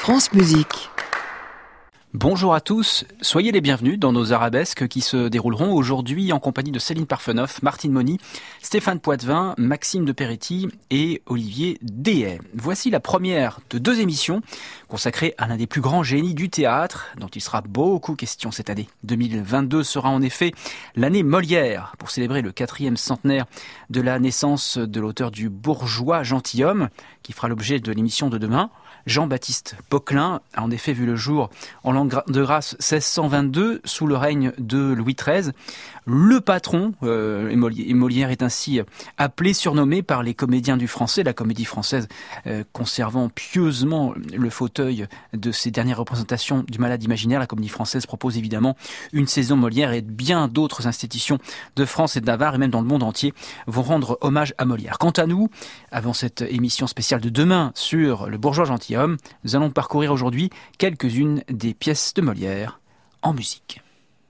France Musique. Bonjour à tous, soyez les bienvenus dans nos arabesques qui se dérouleront aujourd'hui en compagnie de Céline Parfenoff, Martine Moni, Stéphane Poitvin, Maxime de Peretti et Olivier Dehaye. Voici la première de 2 émissions consacrées à l'un des plus grands génies du théâtre, dont il sera beaucoup question cette année. 2022 sera en effet l'année Molière, pour célébrer le 4e centenaire de la naissance de l'auteur du Bourgeois gentilhomme, qui fera l'objet de l'émission de demain. Jean-Baptiste Poquelin a en effet vu le jour en l'an de grâce 1622 sous le règne de Louis XIII. Le patron, Molière est ainsi appelé, surnommé par les comédiens du français, la comédie française conservant pieusement le fauteuil de ses dernières représentations du Malade imaginaire. La comédie française propose évidemment une saison Molière et bien d'autres institutions de France et de Navarre et même dans le monde entier vont rendre hommage à Molière. Quant à nous, avant cette émission spéciale de demain sur le Bourgeois gentilhomme, nous allons parcourir aujourd'hui quelques-unes des pièces de Molière en musique.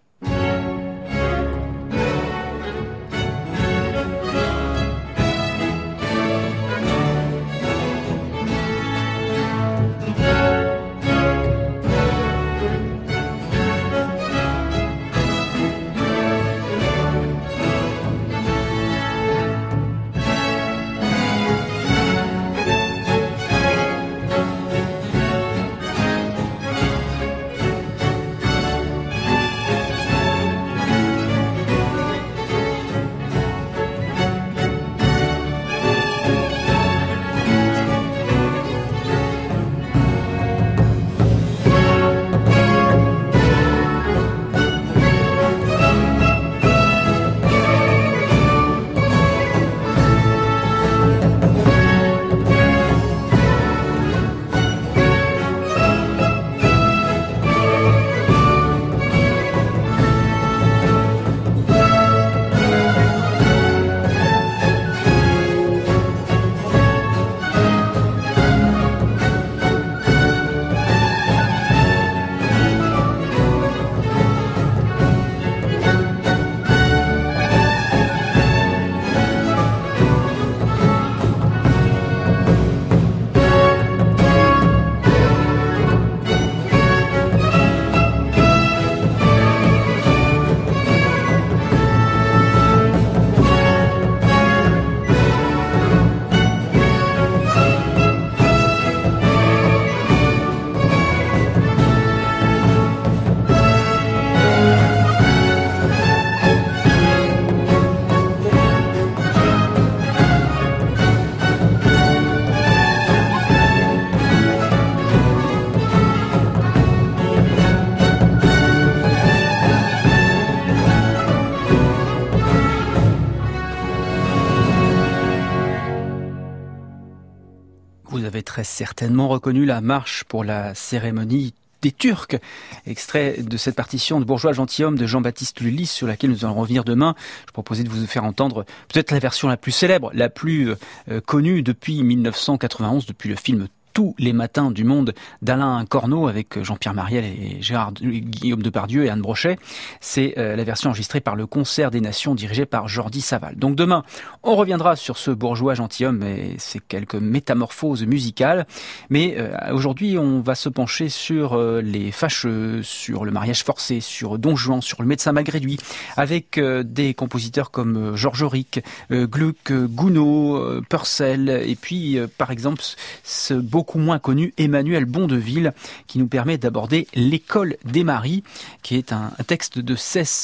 Vous avez très certainement reconnu la marche pour la cérémonie des Turcs, extrait de cette partition de Bourgeois gentilhomme de Jean-Baptiste Lully sur laquelle nous allons revenir demain. Je proposais de vous faire entendre peut-être la version la plus célèbre, la plus connue depuis 1991, depuis le film Tous les matins du monde d'Alain Corneau avec Jean-Pierre Mariel et Guillaume Depardieu et Anne Brochet. C'est la version enregistrée par le Concert des Nations dirigé par Jordi Savall. Donc demain, on reviendra sur ce Bourgeois gentilhomme et ses quelques métamorphoses musicales. Mais aujourd'hui, on va se pencher sur les fâcheux, sur le mariage forcé, sur Don Juan, sur le médecin malgré lui, avec des compositeurs comme Georges Auric, Gluck, Gounod, Purcell, et puis par exemple ce beaucoup moins connu Emmanuel Bondeville, qui nous permet d'aborder l'École des Maris, qui est un texte de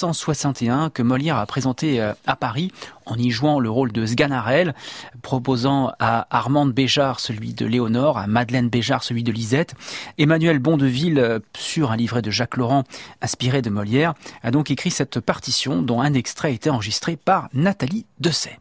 1661 que Molière a présenté à Paris, en y jouant le rôle de Sganarelle, proposant à Armande Béjart celui de Léonore, à Madeleine Béjart celui de Lisette. Emmanuel Bondeville, sur un livret de Jacques Laurent inspiré de Molière, a donc écrit cette partition dont un extrait a été enregistré par Nathalie Dessay.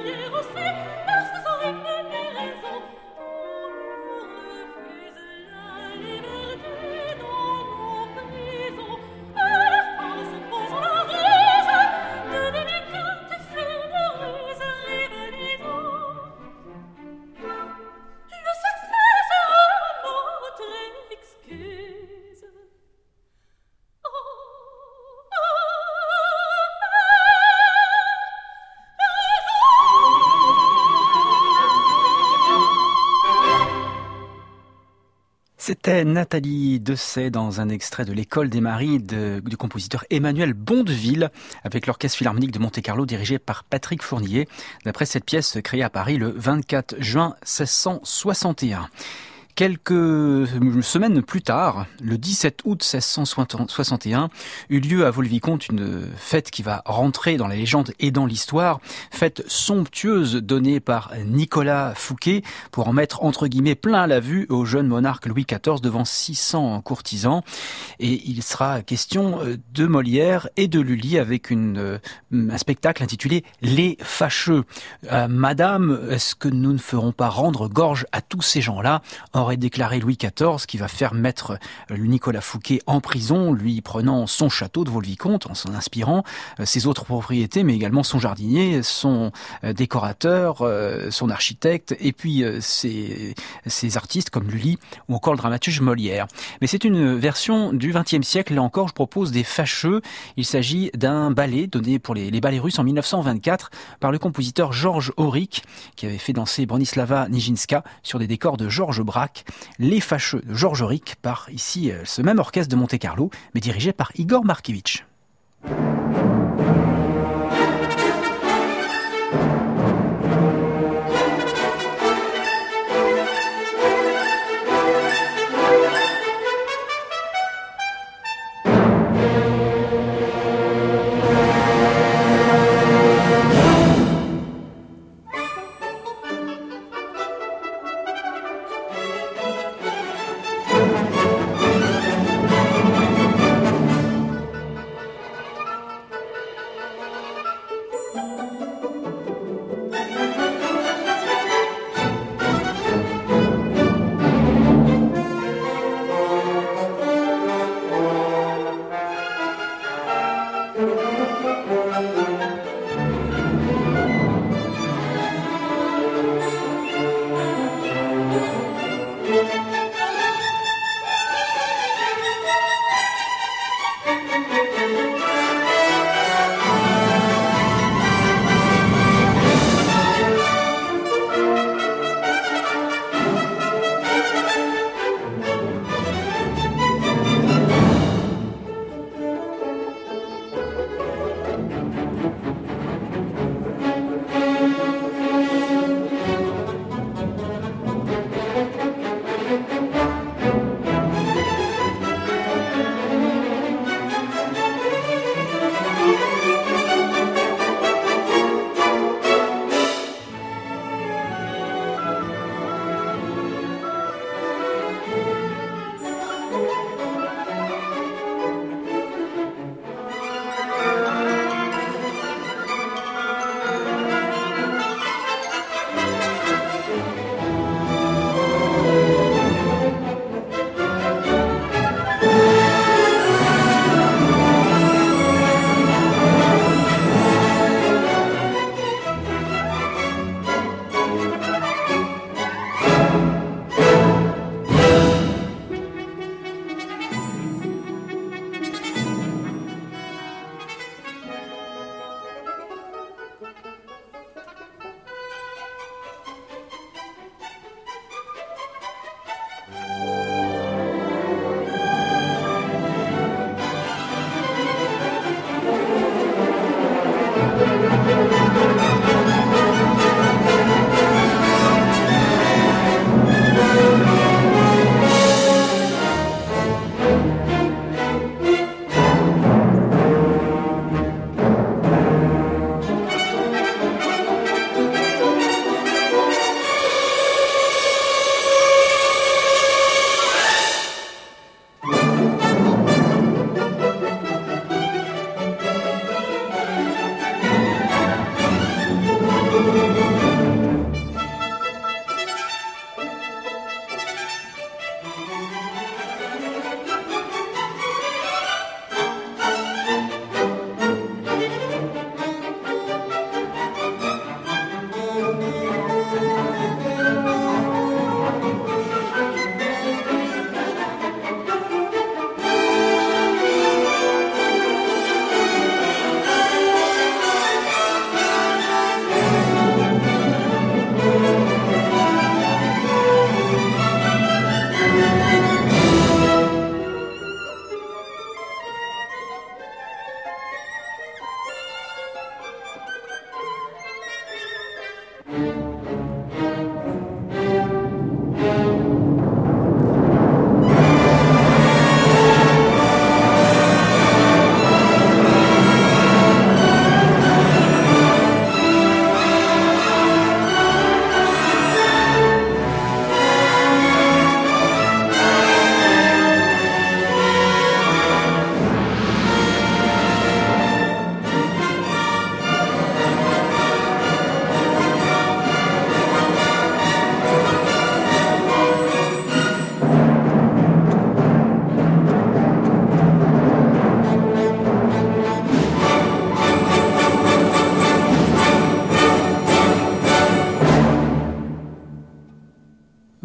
C'était Nathalie Dessay dans un extrait de l'École des Maris du compositeur Emmanuel Bondeville avec l'Orchestre Philharmonique de Monte-Carlo dirigé par Patrick Fournier, d'après cette pièce créée à Paris le 24 juin 1661. Quelques semaines plus tard, le 17 août 1661, eut lieu à Vaux-le-Vicomte une fête qui va rentrer dans la légende et dans l'histoire, fête somptueuse donnée par Nicolas Fouquet pour en mettre entre guillemets plein la vue au jeune monarque Louis XIV devant 600 courtisans. Et il sera question de Molière et de Lully avec un spectacle intitulé Les Fâcheux. Madame, est-ce que nous ne ferons pas rendre gorge à tous ces gens-là ? Aurait déclaré Louis XIV, qui va faire mettre Nicolas Fouquet en prison, lui prenant son château de Vaux-le-Vicomte en s'en inspirant, ses autres propriétés, mais également son jardinier, son décorateur, son architecte, et puis ses artistes comme Lully ou encore le dramaturge Molière. Mais c'est une version du XXe siècle. Là encore, je propose des Fâcheux. Il s'agit d'un ballet donné pour les ballets russes en 1924 par le compositeur Georges Auric, qui avait fait danser Bronislava Nijinská sur des décors de Georges Braque. Les Fâcheux de Georges Auric par ici ce même orchestre de Monte-Carlo, mais dirigé par Igor Markevitch.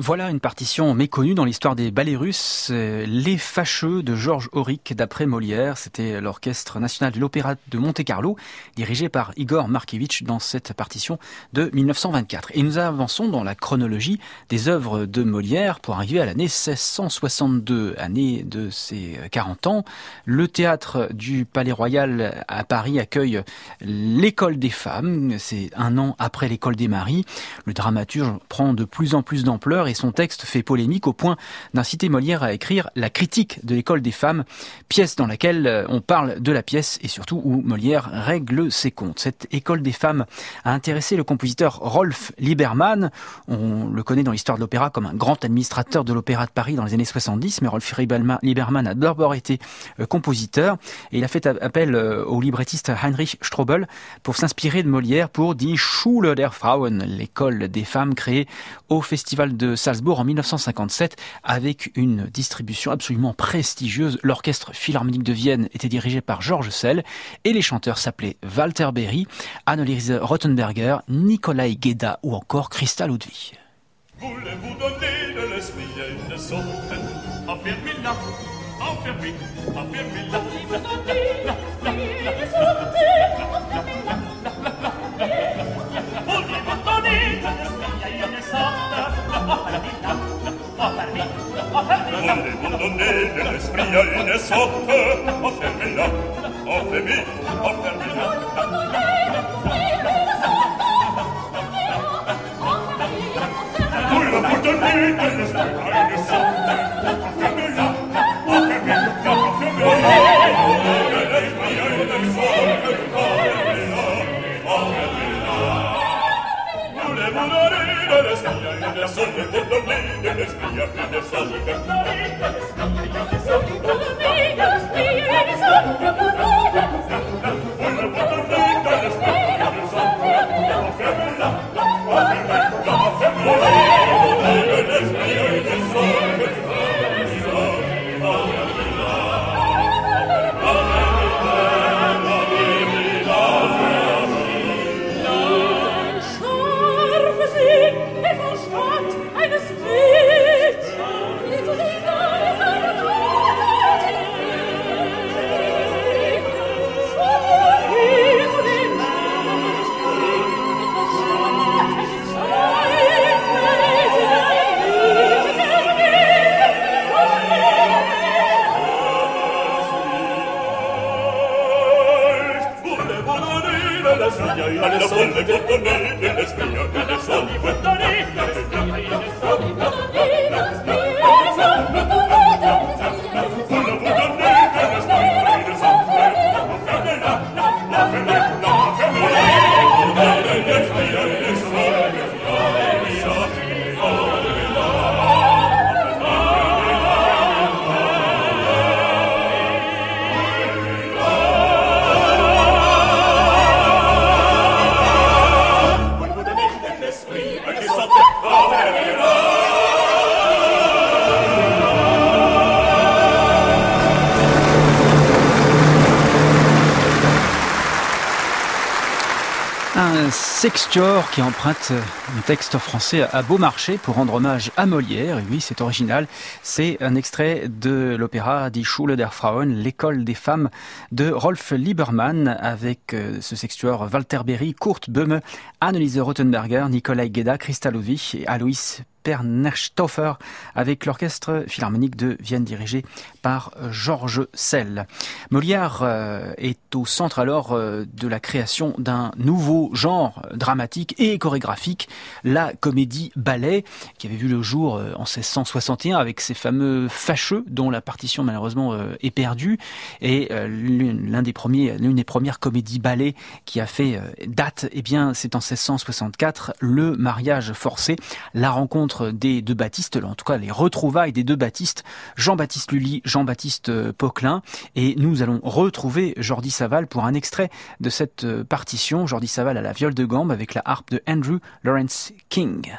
Voilà une partition méconnue dans l'histoire des ballets russes, Les Fâcheux de Georges Auric d'après Molière. C'était l'Orchestre national de l'Opéra de Monte-Carlo, dirigé par Igor Markevitch dans cette partition de 1924. Et nous avançons dans la chronologie des œuvres de Molière pour arriver à l'année 1662, année de ses 40 ans. Le théâtre du Palais Royal à Paris accueille l'École des femmes. C'est un an après l'École des maris. Le dramaturge prend de plus en plus d'ampleur et son texte fait polémique au point d'inciter Molière à écrire La critique de l'école des femmes, pièce dans laquelle on parle de la pièce et surtout où Molière règle ses comptes. Cette école des femmes a intéressé le compositeur Rolf Liebermann. On le connaît dans l'histoire de l'opéra comme un grand administrateur de l'opéra de Paris dans les années 70, mais Rolf Liebermann a d'abord été compositeur et il a fait appel au librettiste Heinrich Strobel pour s'inspirer de Molière pour Die Schule der Frauen, l'école des femmes créée au festival de Salzbourg en 1957 avec une distribution absolument prestigieuse. L'orchestre philharmonique de Vienne était dirigé par Georges Sell et les chanteurs s'appelaient Walter Berry, Anneliese Rothenberger, Nikolai Gedda ou encore Christa Ludwig. Voulez-vous donner de l'esprit et une sorte affirmez-la, affirmez-la, affirmez-la. Voulez-vous donner de l'esprit et une sorte affirmez-la, voulez-vous donner de l'esprit et une sorte affirmez-la, affirmez-la. Voulez-vous donner de l'esprit à une sorte affirmez-la, affirmez-la, affirmez-la. Voulez-vous donner de l'esprit à une sorte affirmez-la, affirmez-la, Sextior qui emprunte un texte français à Beaumarchais pour rendre hommage à Molière. Et oui, c'est original. C'est un extrait de l'opéra Die Schule der Frauen, l'école des femmes de Rolf Liebermann avec ce sextior Walter Berry, Kurt Böhme, Anneliese Rothenberger, Nikolai Gedda, Christa Ludwig et Alois Pernerstoffer avec l'orchestre philharmonique de Vienne dirigé par Georges Sell. Molière est au centre alors de la création d'un nouveau genre dramatique et chorégraphique, la comédie-ballet, qui avait vu le jour en 1661 avec ces fameux Fâcheux dont la partition malheureusement est perdue, et l'une des premières comédies-ballets qui a fait date, eh bien c'est en 1664, le mariage forcé, la rencontre des deux Baptistes, en tout cas les retrouvailles des deux Baptistes, Jean-Baptiste Lully, Jean-Baptiste Poquelin, et nous allons retrouver Jordi Savall pour un extrait de cette partition, Jordi Savall à la viole de gambe avec la harpe de Andrew Lawrence King.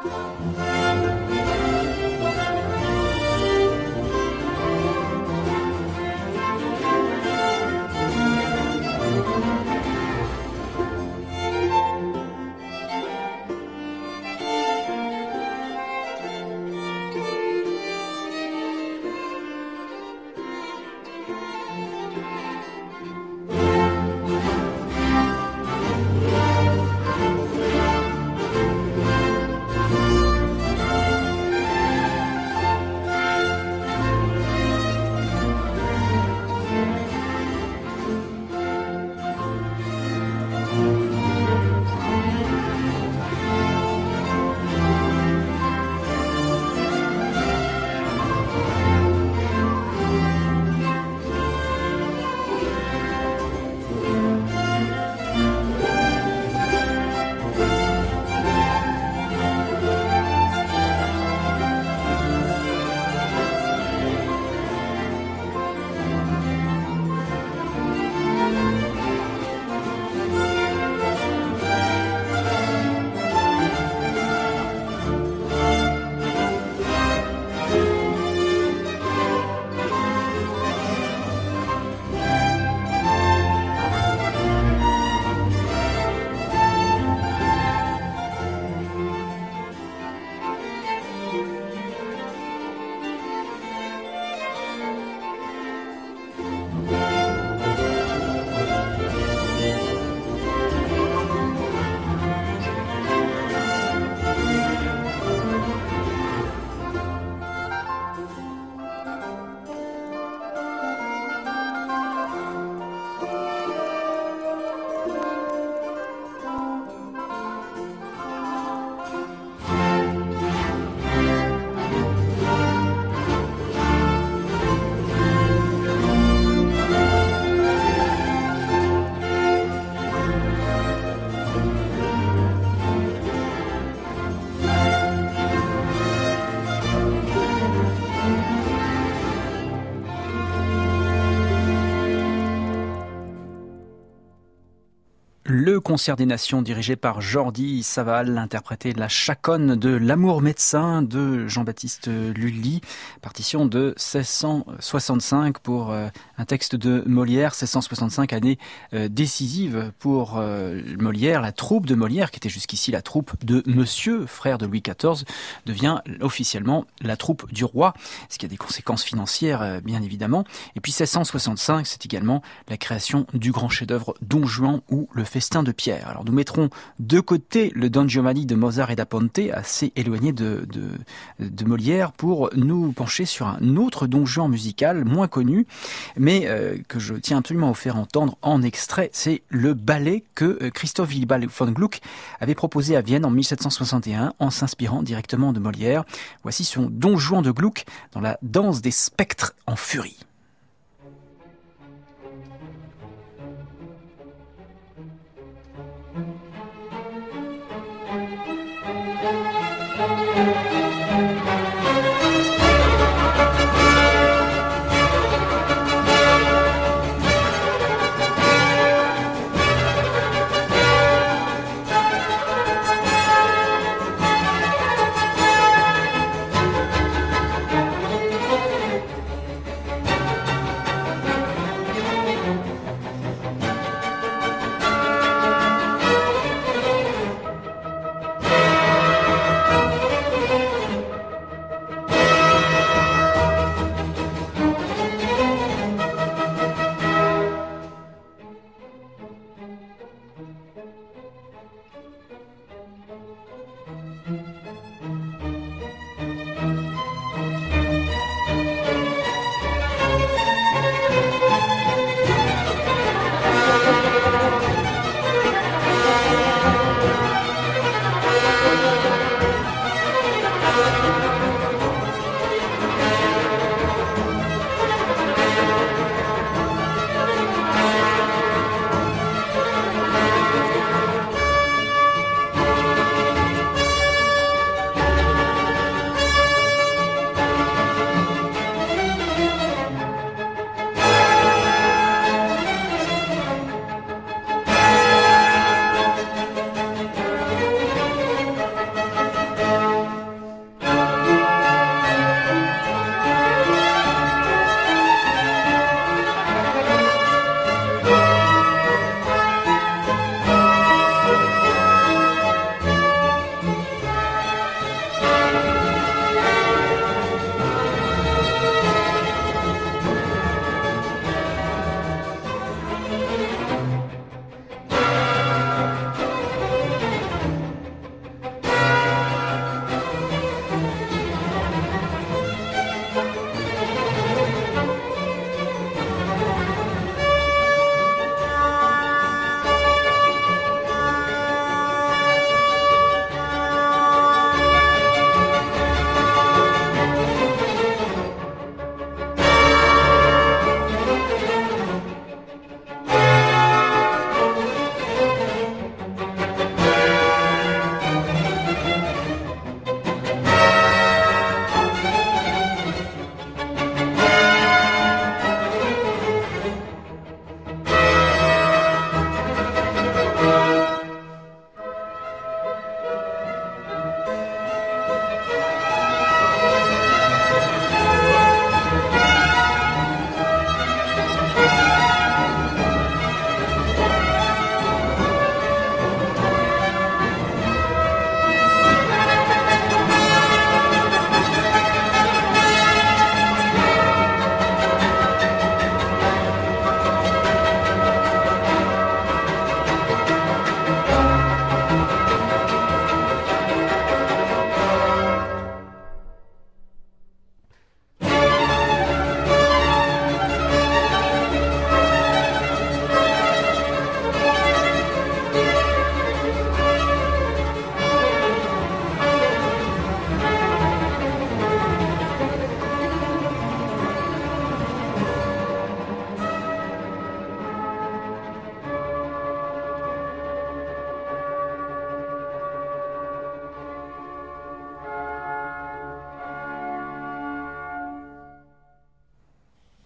Le concert des nations dirigé par Jordi Savall interprétait la chaconne de l'amour médecin de Jean-Baptiste Lully, partition de 1665 pour un texte de Molière, 1665 année décisive pour Molière. La troupe de Molière, qui était jusqu'ici la troupe de Monsieur, frère de Louis XIV, devient officiellement la troupe du roi, ce qui a des conséquences financières bien évidemment. Et puis 1665, c'est également la création du grand chef-d'œuvre Don Juan ou le Festin de Pierre. Alors nous mettrons de côté le Don Giovanni de Mozart et da Ponte, assez éloigné de Molière, pour nous pencher sur un autre Don Juan musical moins connu, mais que je tiens absolument à vous faire entendre en extrait. C'est le ballet que Christoph Willibald von Gluck avait proposé à Vienne en 1761 en s'inspirant directement de Molière. Voici son Don Juan de Gluck dans la danse des spectres en furie.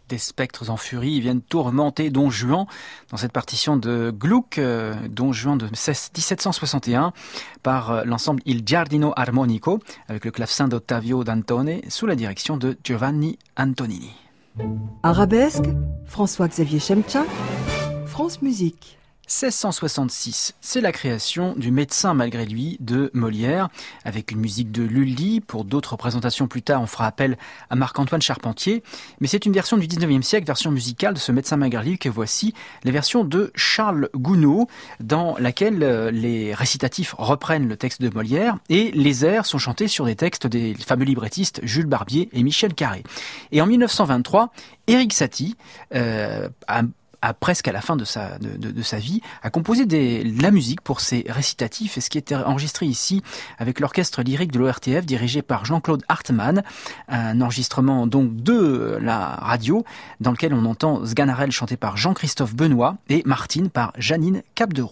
Des spectres en furie viennent tourmenter Don Juan dans cette partition de Gluck, Don Juan de 1761, par l'ensemble Il Giardino Armonico, avec le clavecin d'Ottavio Dantone, sous la direction de Giovanni Antonini. Arabesque, François-Xavier Chemchak, France Musique. 1666, c'est la création du Médecin malgré lui de Molière, avec une musique de Lully. Pour d'autres représentations plus tard, on fera appel à Marc-Antoine Charpentier. Mais c'est une version du 19e siècle, version musicale de ce Médecin malgré lui, que voici la version de Charles Gounod, dans laquelle les récitatifs reprennent le texte de Molière et les airs sont chantés sur des textes des fameux librettistes Jules Barbier et Michel Carré. Et en 1923, Erik Satie presque à la fin de sa vie, a composé la musique pour ces récitatifs, et ce qui était enregistré ici avec l'orchestre lyrique de l'ORTF dirigé par Jean-Claude Hartmann, un enregistrement donc de la radio dans lequel on entend Sganarelle chanté par Jean-Christophe Benoît et Martine par Janine Capderoux.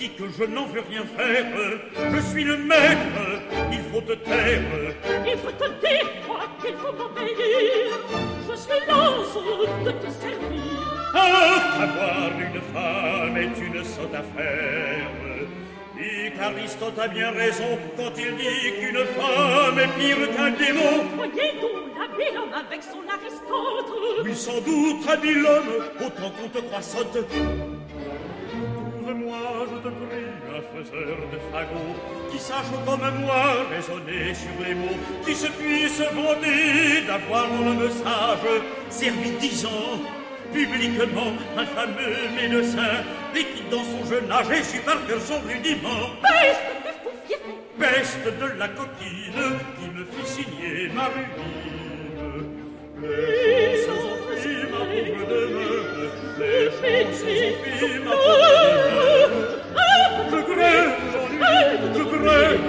dis que je n'en veux rien faire. Je suis le maître, il faut te taire. Il faut te dire, moi, qu'il faut m'obéir. Je suis l'ange de te servir. Ah, avoir une femme est une sotte affaire. Et qu'Aristote a bien raison quand il dit qu'une femme est pire qu'un démon. Voyez donc l'habile homme avec son Aristote. Oui, sans doute, habile homme, autant qu'on te croit sotte. Trouve-moi, je te prie, un faiseur de fagots qui sache comme moi raisonner sur les mots, qui se puisse vanter d'avoir un homme sage, servi 10 ans publiquement un fameux médecin, et qui dans son jeune âge échut par cœur son rudiment. Peste du fou fiefé, Peste de la coquine qui me fit signer ma ruine. Les choses ont pris ma pauvre demeure, les choses ont pris ma pauvre demeure. Je crève d'ennui, je crève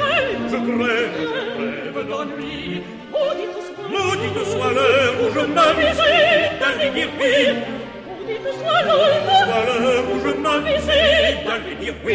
d'ennui. Maudite soit l'heure où je m'avisais d'aller dire oui. maudite soit l'heure Où je m'avisais d'aller dire oui.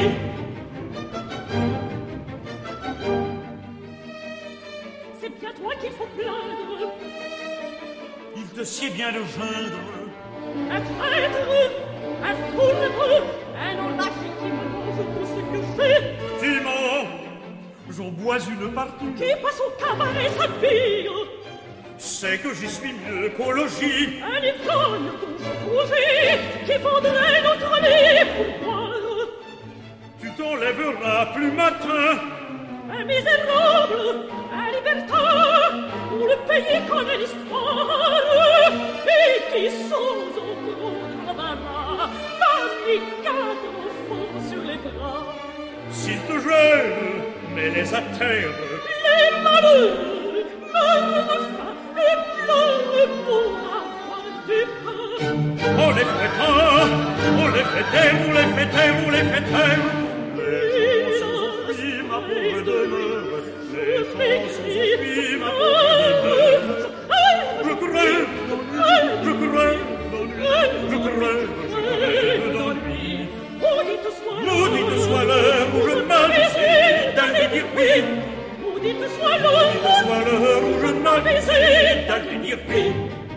C'est bien toi qu'il faut plaindre. Il te sied bien de geindre. Un traître, un fourbe, un enlâché qui me mange tout ce que j'ai. Tu mens, j'en bois une partie. Qui passe au cabaret sa fille. C'est que j'y suis mieux qu'au logis. Un ivrogne dont je croisais, qui vendrait notre lit pour boire. Tu t'enlèveras plus matin. Un misérable, un libertin, pour le pays connaît l'histoire, et qui sans au gros embarras, m'a mis 4 enfants sur les bras. S'il te gêne, mets-les à terre. Les malheureux meurent de faim et pleurent pour avoir du pain. On les fait taire, on les fait taire, on les fait taire, on les fait taire. Les gens ont pris ma pauvre demeure. Les gens ont pris ma pauvre demeure. Je crève d'ennui, je crève d'ennui. Maudite soit l'heure où je m'avisais d'aller dire oui. Maudite soit Maudite l'heure soit l'heure où je m'avisais d'aller dire oui.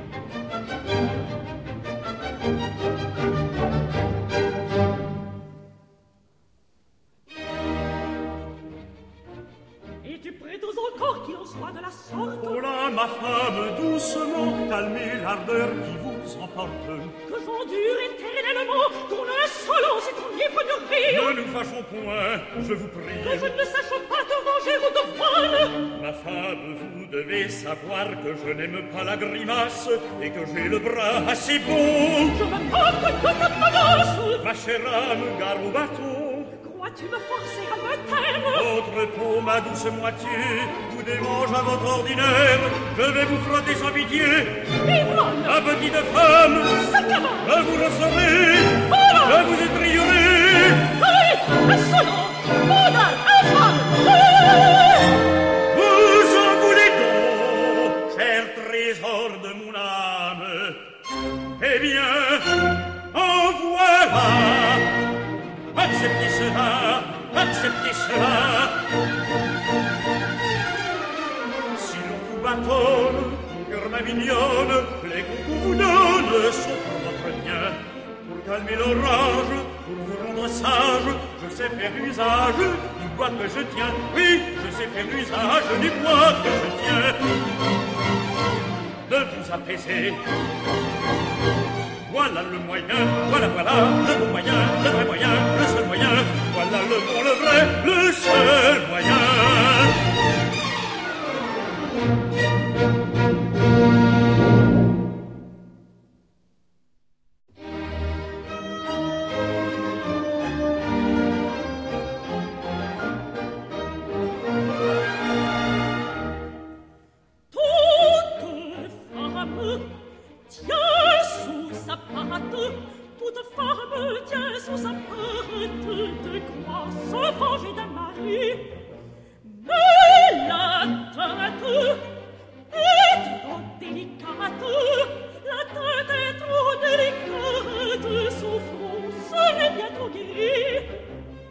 Et tu prétends encore qu'il en soit de la sorte. Oh là, ma femme, doucement, calmez l'ardeur qui vous emporte. Que j'endure éternellement ton insolence et ton ivrognerie. Ne nous fâchons point, je vous prie. Que je ne sache pas te venger ou te voile. Ma femme, vous devez savoir que je n'aime pas la grimace et que j'ai le bras assez bon. Je me moque de ta menace. Ma chère âme, gare au bâton. Crois-tu me forcer à me taire? Votre peau, ma douce moitié, vous démange à votre ordinaire. Je vais vous frotter sans pitié. Ivrogne, Ma petite femme, saccaman, je vous recevrez, voilà, je vous étrillerai. traître, insolent, mondain, infâme. Vous en voulez donc, cher trésor de mon âme. Eh bien, en voilà. Acceptez cela, acceptez cela. Si l'on vous bâtonne, mon cœur ma mignonne, les coups qu'on vous donne sont pour votre bien. Pour calmer l'orage, pour vous rendre sage, je sais faire usage du bois que je tiens. Oui, je sais faire usage du bois que je tiens. De vous apaiser. Voilà le moyen, voilà, le bon moyen, le vrai moyen, le seul moyen. Voilà le bon, le vrai, le seul moyen. Toute femme tient sous sa porte de quoi se venger d'un mari. Mais la tête est trop délicate, la tête est trop délicate, souffrance est bientôt guérie.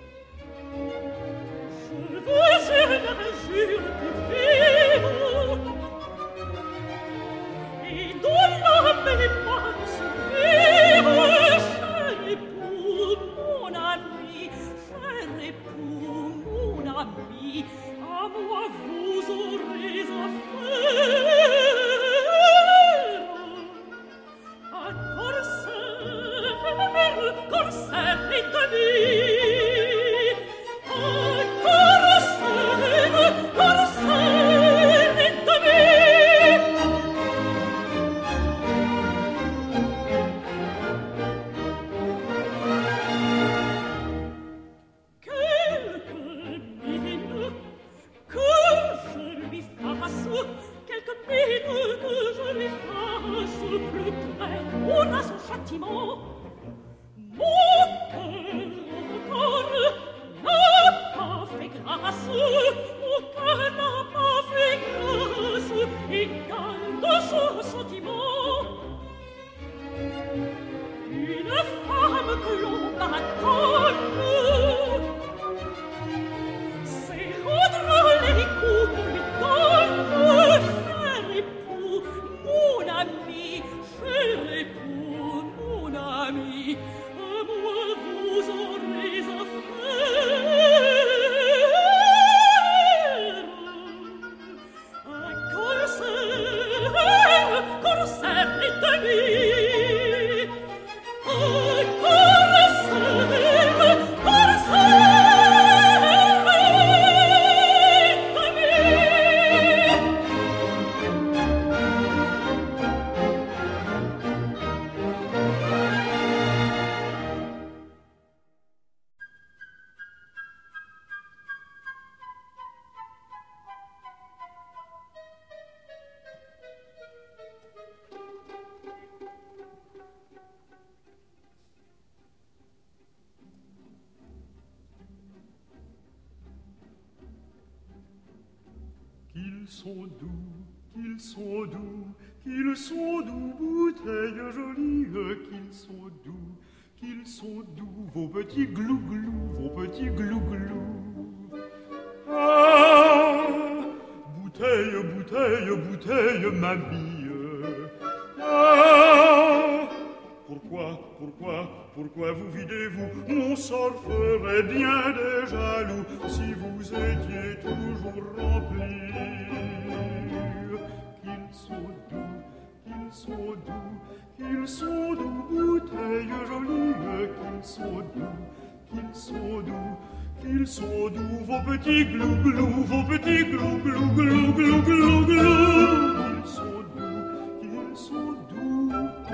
Qu'ils sont doux, qu'ils sont doux, qu'ils sont doux, bouteilles jolies, qu'ils sont doux, vos petits glou-glou, vos petits glou-glou. Ah, bouteille, bouteille, bouteille, ma bille. Ah, pourquoi vous videz-vous? Mon sort ferait bien des jaloux si vous étiez toujours remplis. Qu'ils sont doux, bouteilles jolies, qu'ils sont doux, vos petits glou-glou, vos petits glou-glou, glou-glou, glou-glou. Qu'ils sont doux.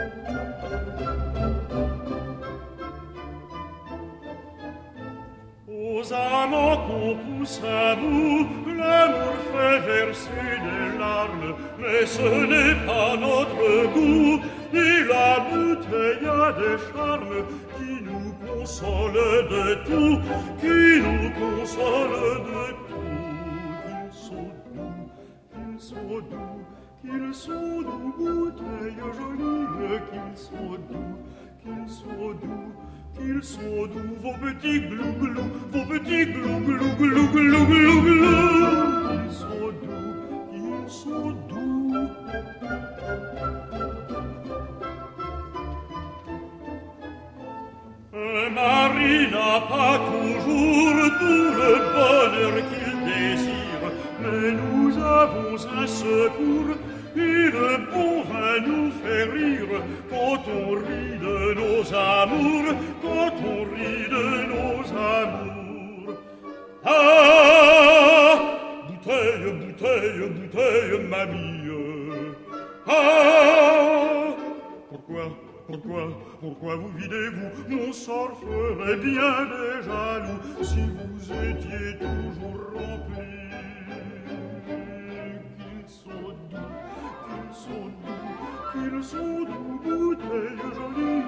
Aux amants qu'on pousse à bout, l'amour fait verser des larmes, mais ce n'est pas notre goût. Et la bouteille a des charmes qui nous consolent de tout, qui nous consolent de tout. Qu'ils sont doux, qu'ils sont doux, qu'ils sont doux, bouteilles jolies, qu'ils sont doux, qu'ils sont doux. Qu'ils sont doux, vos petits glou-glou, vos petits glou-glou, glou-glou, glou-glou. Qu'ils sont doux, qu'ils sont doux. Un mari n'a pas toujours tout le bonheur qu'il désire, mais nous avons un secours. Et le bon vin nous fait rire quand on rit de nos amours, quand on rit de nos amours. Ah, bouteille, bouteille, bouteille, mamie. Ah, pourquoi vous videz-vous? Mon sort ferait bien des jaloux si vous étiez toujours remplis. Qu'ils sont doux, bouteilles jolies,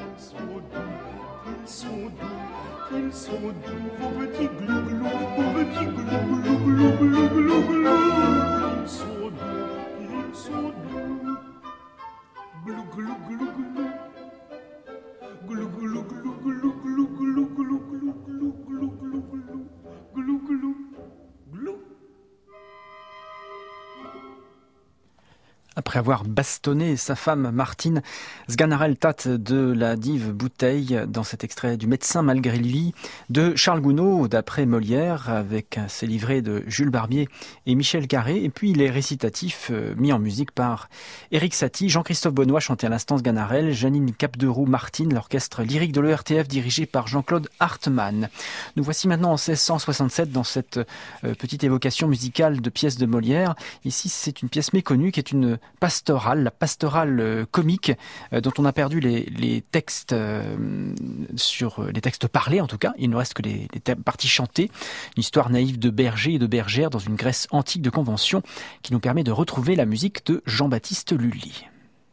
qu'ils sont doux, vos petits glou-glou, vos petits glou-glou, glou-glou, glou-glou. Qu'ils sont doux, glou-glou, glou-glou, glou-glou, glou-glou, glou-glou, glou-glou, glou-glou, glou-glou, glou. après avoir bastonné sa femme Martine Sganarelle-Tat de la dive Bouteille dans cet extrait du Médecin malgré lui de Charles Gounod d'après Molière avec ses livrets de Jules Barbier et Michel Carré et puis les récitatifs mis en musique par Éric Satie, Jean-Christophe Bonnoy chanté à l'instant Sganarelle, Janine Capderoux Martine, l'orchestre lyrique de l'ERTF dirigé par Jean-Claude Hartmann. Nous voici maintenant en 1667 dans cette petite évocation musicale de pièces de Molière. Ici, c'est une pièce méconnue qui est une pastorale, la pastorale comique dont on a perdu les textes sur les textes parlés en tout cas. Il ne reste que les parties chantées. Une histoire naïve de berger et de bergère dans une Grèce antique de convention qui nous permet de retrouver la musique de Jean-Baptiste Lully.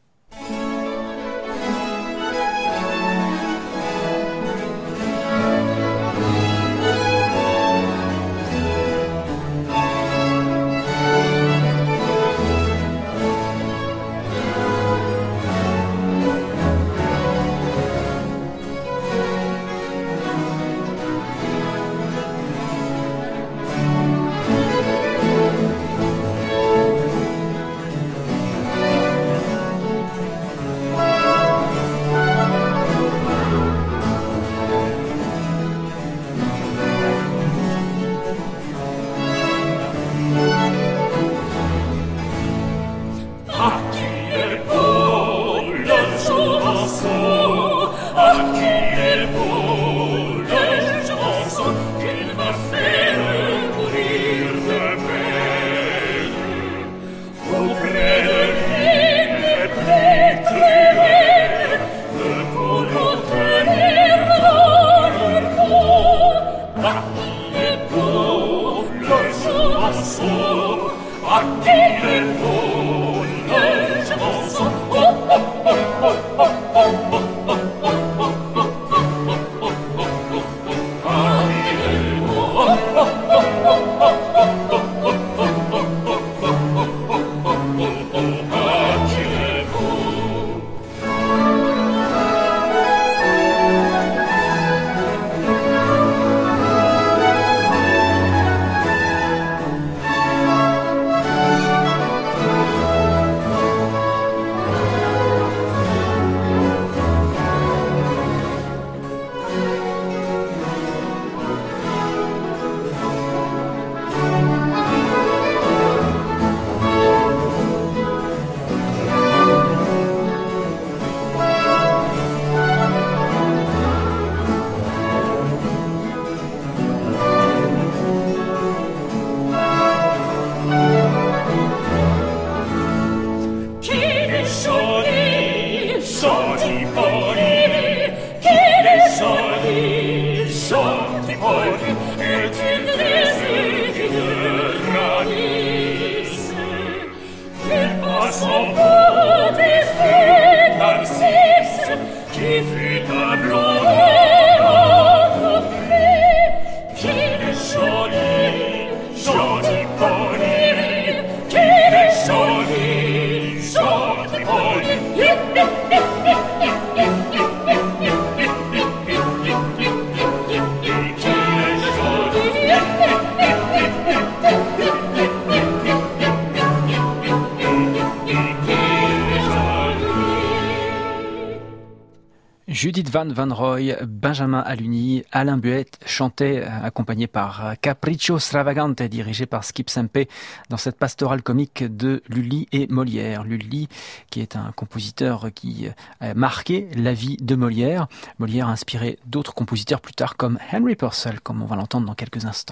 Judith Van Wanrooy, Benjamin Aluni, Alain Buette chantaient, accompagnés par Capriccio Stravagante, dirigé par Skip Sempe, dans cette pastorale comique de Lully et Molière. Lully, qui est un compositeur qui a marqué la vie de Molière. Molière a inspiré d'autres compositeurs plus tard, comme Henry Purcell, comme on va l'entendre dans quelques instants.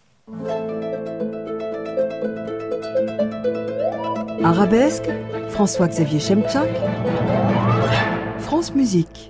Arabesque, François-Xavier Chemchak, France Musique.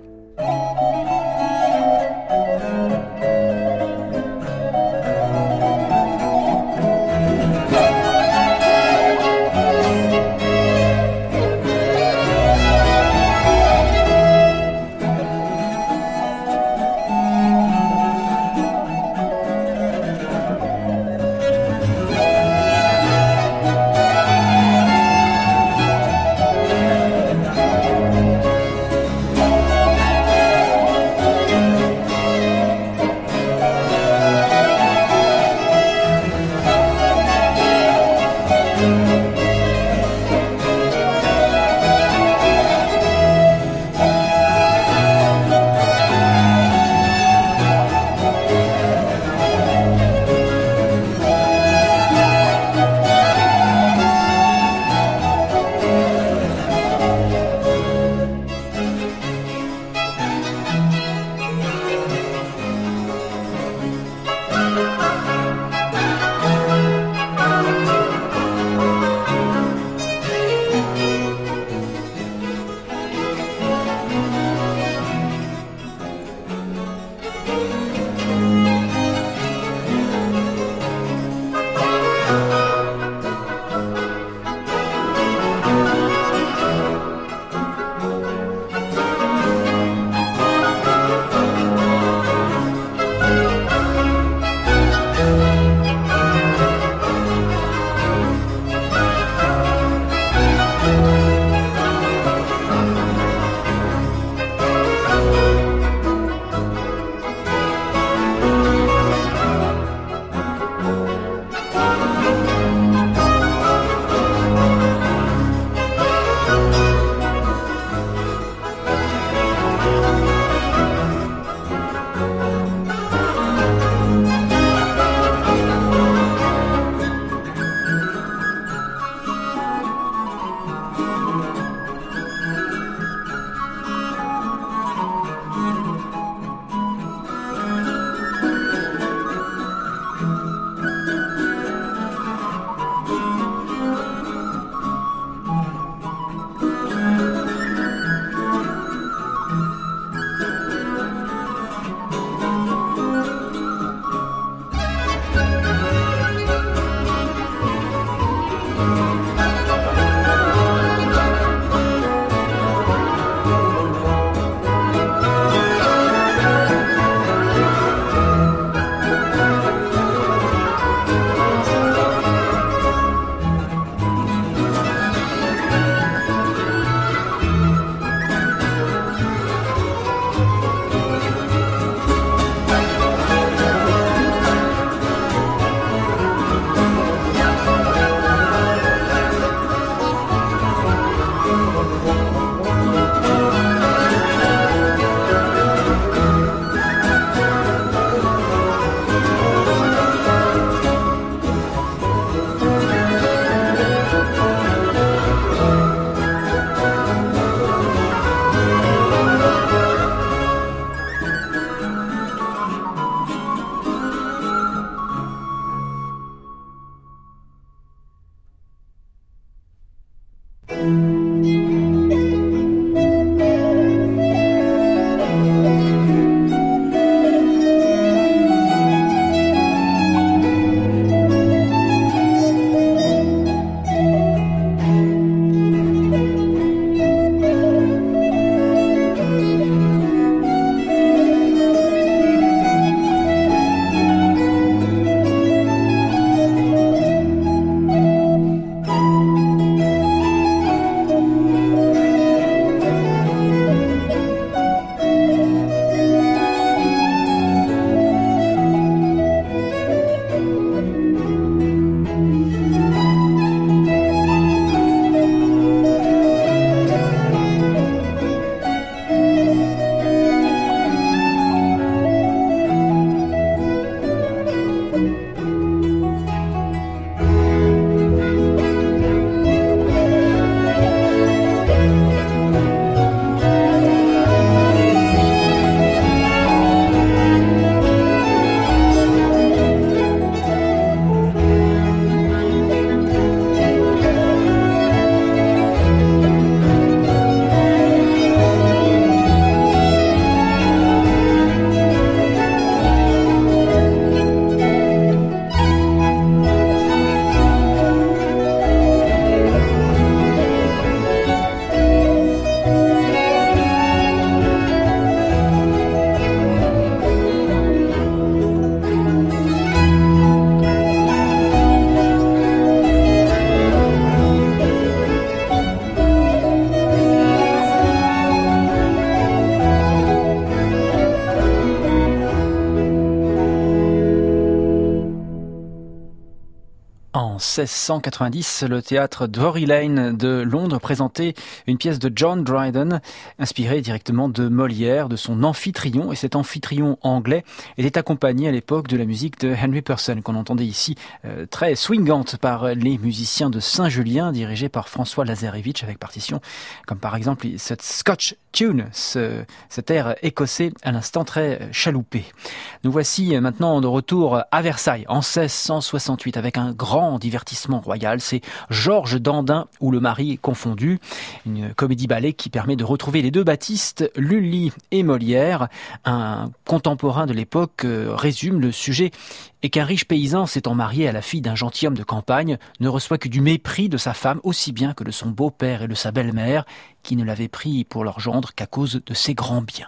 En 1690, le théâtre Drury Lane de Londres présentait une pièce de John Dryden, inspirée directement de Molière, de son Amphitryon. Et cet Amphitryon anglais était accompagné à l'époque de la musique de Henry Purcell, qu'on entendait ici très swingante par les musiciens de Saint-Julien, dirigés par François Lazarevitch, avec partition comme par exemple cette Scotch Tune, cet air écossais à l'instant très chaloupé. Nous voici maintenant de retour à Versailles en 1668 avec un grand divertissement royal. C'est Georges Dandin ou Le Mari est confondu, une comédie-ballet qui permet de retrouver les deux Baptistes, Lully et Molière. Un contemporain de l'époque résume le sujet et qu'un riche paysan s'étant marié à la fille d'un gentilhomme de campagne ne reçoit que du mépris de sa femme aussi bien que de son beau-père et de sa belle-mère qui ne l'avaient pris pour leur gendre qu'à cause de ses grands biens.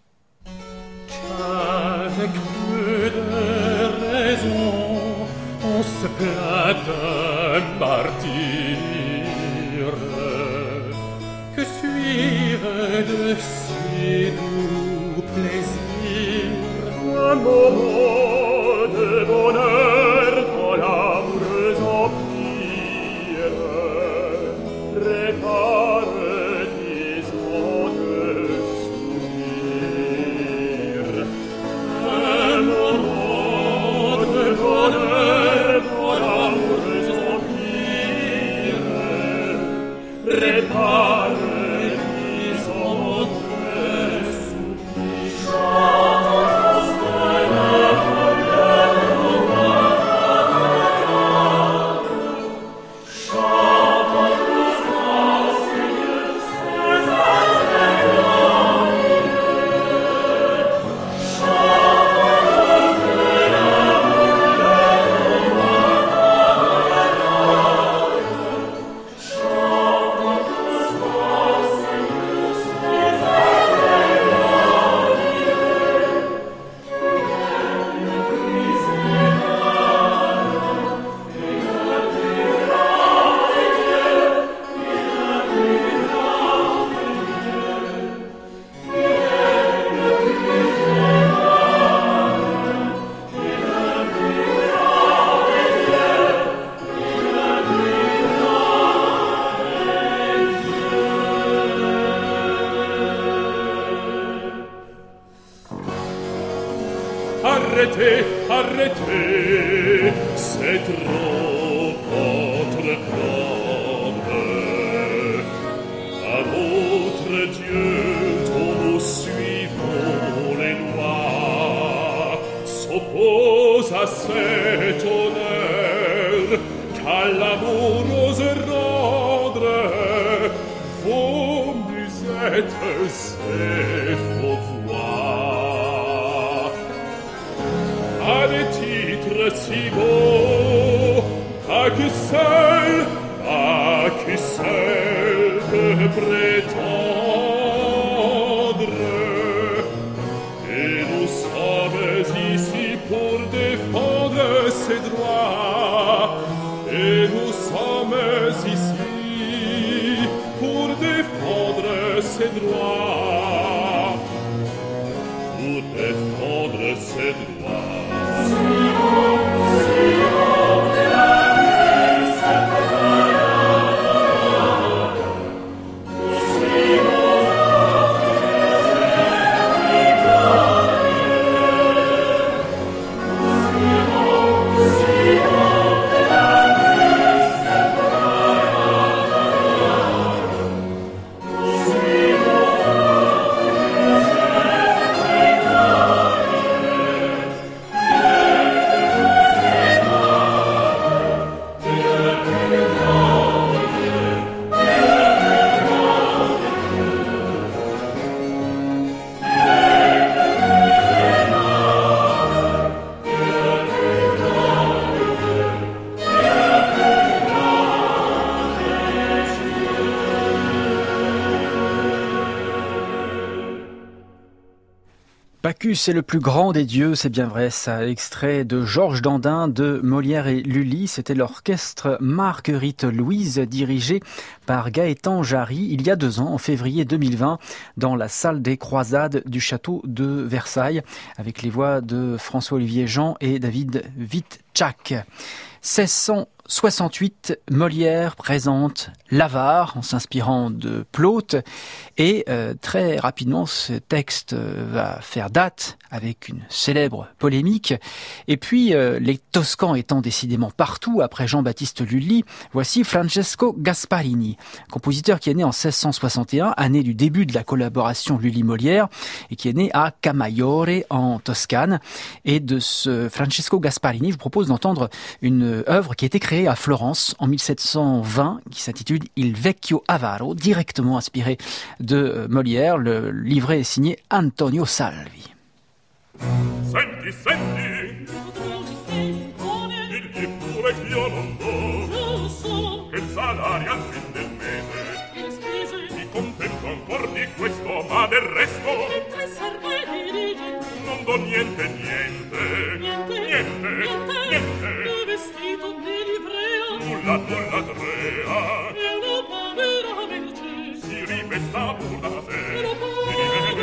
Avec peu de raison, on se plaint d'un martyr. Que suivent de si doux plaisirs, un moment de bonheur dans l'amoureuse empire, répare, disons, de souvenirs. Un moment de bonheur dans l'amoureuse empire, répare, disons, de souvenirs. Arrêtez, arrêtez, c'est trop entreprendre. À votre Dieu, dont nous suivons les lois, s'oppose à cet honneur qu'à l'amour ose rendre vos musettes et vos voix. À des titres si beaux, à qui seul peut prétendre. Et nous sommes ici pour défendre ses droits. Et nous sommes ici pour défendre ses droits. Pour défendre ses droits. Bacchus est le plus grand des dieux, c'est bien vrai, ça. Extrait de Georges Dandin, de Molière et Lully. C'était l'orchestre Marguerite Louise, dirigé par Gaëtan Jarry, il y a 2 ans, en février 2020, dans la salle des Croisades du château de Versailles, avec les voix de François-Olivier Jean et David Witczak. 1600 1768, Molière présente l'Avare en s'inspirant de Plaute et très rapidement ce texte va faire date avec une célèbre polémique. Et puis les Toscans étant décidément partout après Jean-Baptiste Lully, voici Francesco Gasparini, compositeur qui est né en 1661, année du début de la collaboration Lully-Molière et qui est né à Camaiore en Toscane. Et de ce Francesco Gasparini, je vous propose d'entendre une œuvre qui a été créée à Florence en 1720, qui s'intitule Il Vecchio Avaro, directement inspiré de Molière. Le livret est signé Antonio Salvi. Senti, senti, digli pure che io non do, che il salario al fin del mese, mi contento ancor di questo, ma del resto non do niente, niente, niente, niente, vestito di livrea, nulla, nulla drea, e una povera merce, si rivesta pur da sé, e una povera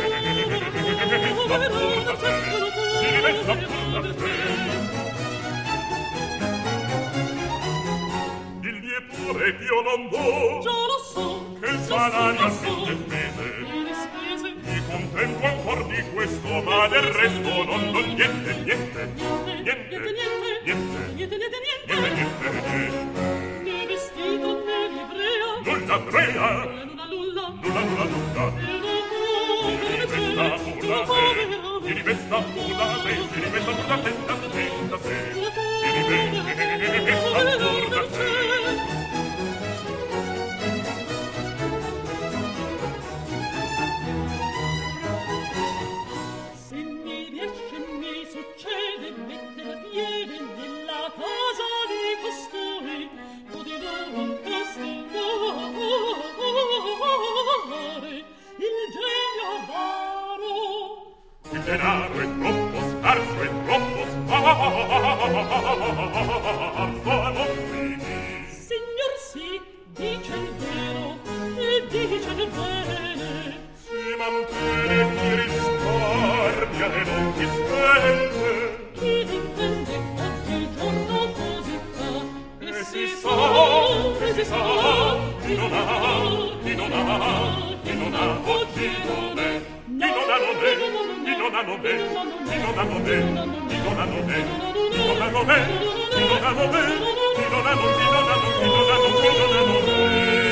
digli pure che io non do, già lo so, che il salario al fin del mese, le spese, mi contento ancor di questo, ma del resto non do niente, niente, niente, niente, niente, né vestito né livrea, nulla drea, nulla, nulla, nulla, nulla, nulla, si rivesta pur da sé, si rivesta pur da sé, da sé, da sé, si rivesta pur da sé. se mi riesce mi succede mettere piede nella casa di costui, o di non castigare il genio avaro. Il denaro è troppo scarso, è troppo scarso, Signor sì, dice il vero, e dice il bene, si mantiene, chi risparmia e non chi spende, chi intende oggi giorno così fa, e si sa, chi non ha, chi non ha, chi non ha, oggi non è, chi non ha non è, chi non ha non è, chi non ha non è, chi non ha non è, chi non ha non è, chi non ha non è, chi non ha non, chi non ha non, chi non ha non, chi non ha non è.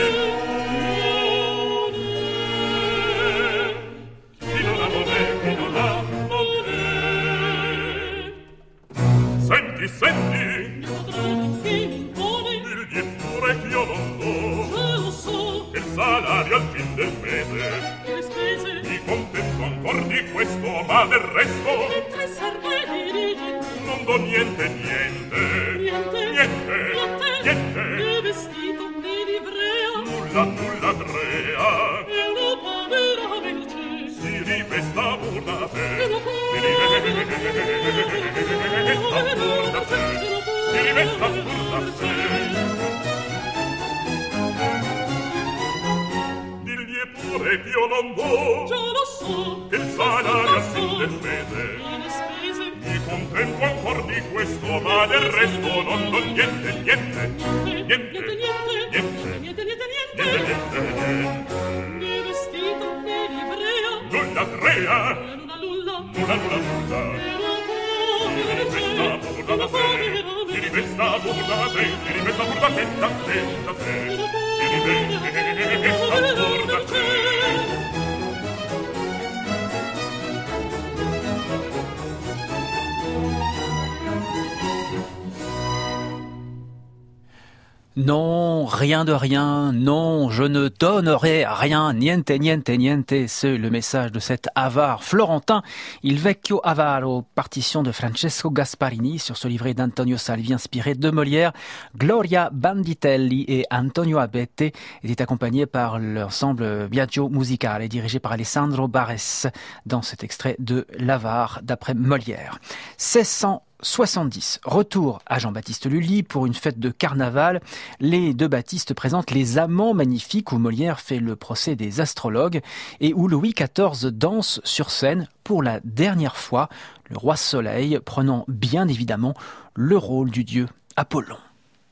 Senti, senti, digli pure che io non do, che il salario al fin del mese, mi contento ancor di questo, ma del resto non do niente, niente, niente, niente, vestito né livrea, nulla, nulla drea, e una povera merce, si rivesta pur da sé, si rivesta pur da sé. Digli pure che io non do, già lo so, che il salario al fin del mese, le spese, mi contento ancor di questo, ma del resto non do niente, niente, niente, niente, niente, né vestito né livrea, nulla drea, nulla, nulla, nulla, nulla, nulla, si rivesta pur da sé, si rivesta pur da sé, da sé, da sé, si rivesta pur da sé. Non, rien de rien, non, je ne donnerai rien, niente, niente, niente, c'est le message de cet avare florentin, Il Vecchio Avaro, partition de Francesco Gasparini sur ce livret d'Antonio Salvi inspiré de Molière. Gloria Banditelli et Antonio Abete étaient accompagnés par l'ensemble Viaggio Musicale, dirigé par Alessandro Barres dans cet extrait de l'avare d'après Molière. 1670, retour à Jean-Baptiste Lully pour une fête de carnaval. Les deux Baptistes présentent Les Amants magnifiques où Molière fait le procès des astrologues et où Louis XIV danse sur scène pour la dernière fois, le roi Soleil prenant bien évidemment le rôle du dieu Apollon.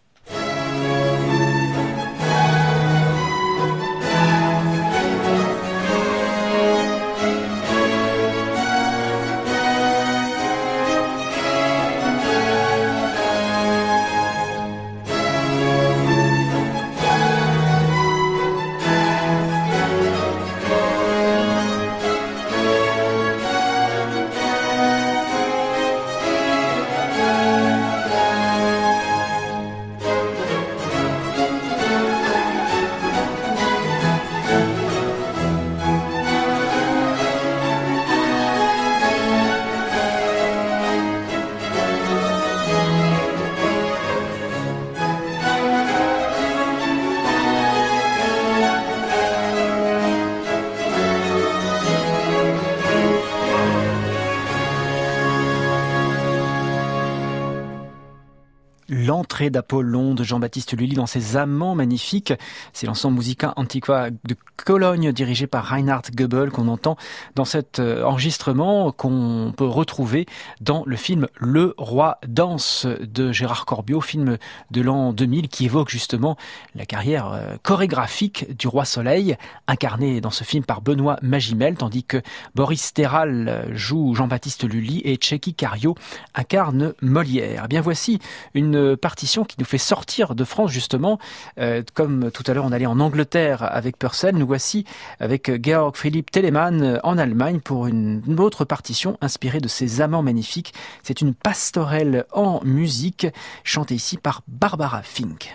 l'entrée d'Apollon de Jean-Baptiste Lully dans ses amants magnifiques. C'est l'ensemble Musica Antiqua de Cologne dirigé par Reinhard Goebel qu'on entend dans cet enregistrement qu'on peut retrouver dans le film Le Roi danse de Gérard Corbiot, film de l'an 2000 qui évoque justement la carrière chorégraphique du Roi Soleil, incarné dans ce film par Benoît Magimel, tandis que Boris Terral joue Jean-Baptiste Lully et Tchéky Karyo incarne Molière. Eh bien voici une partition qui nous fait sortir de France justement, comme tout à l'heure on allait en Angleterre avec Purcell, nous voici avec Georg Philipp Telemann en Allemagne pour une autre partition inspirée de ces amants magnifiques. C'est une pastorelle en musique chantée ici par Barbara Fink.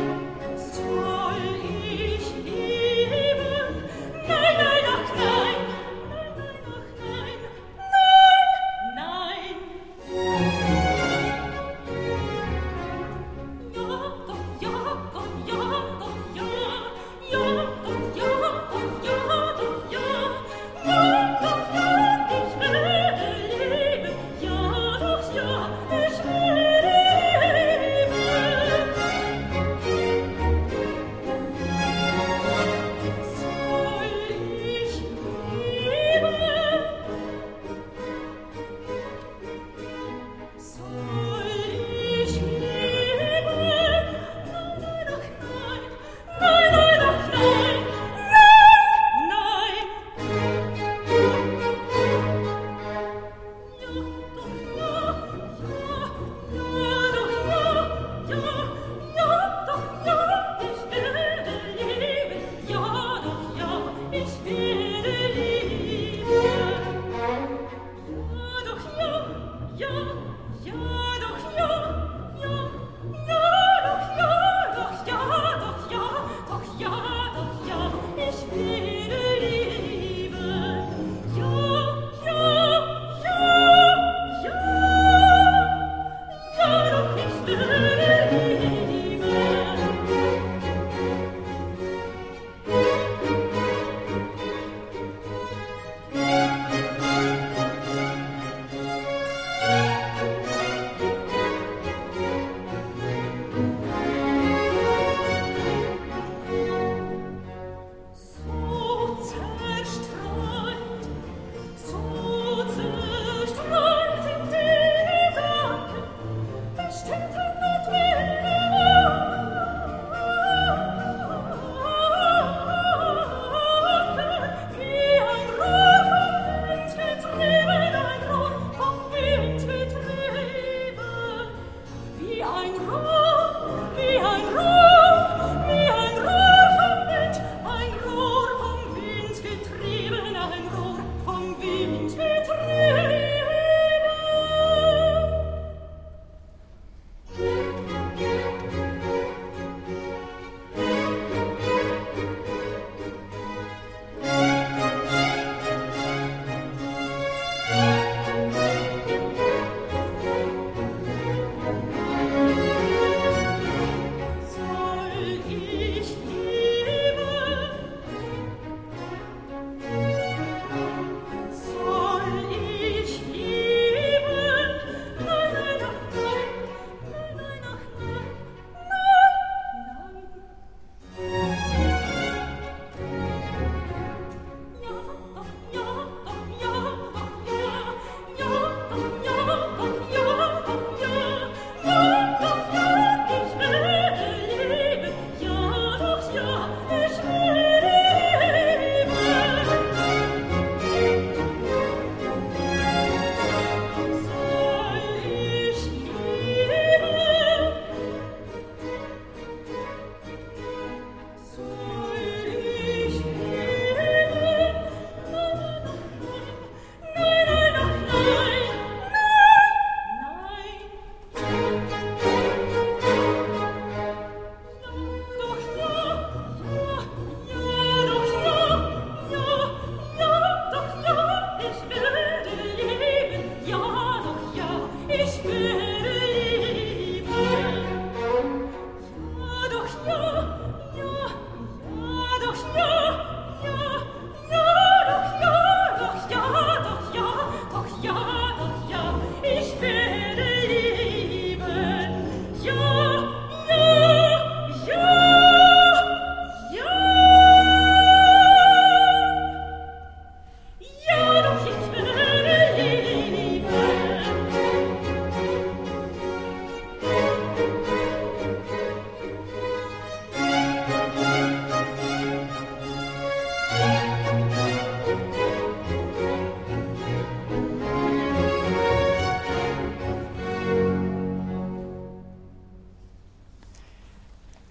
Nein, nein, ach nein,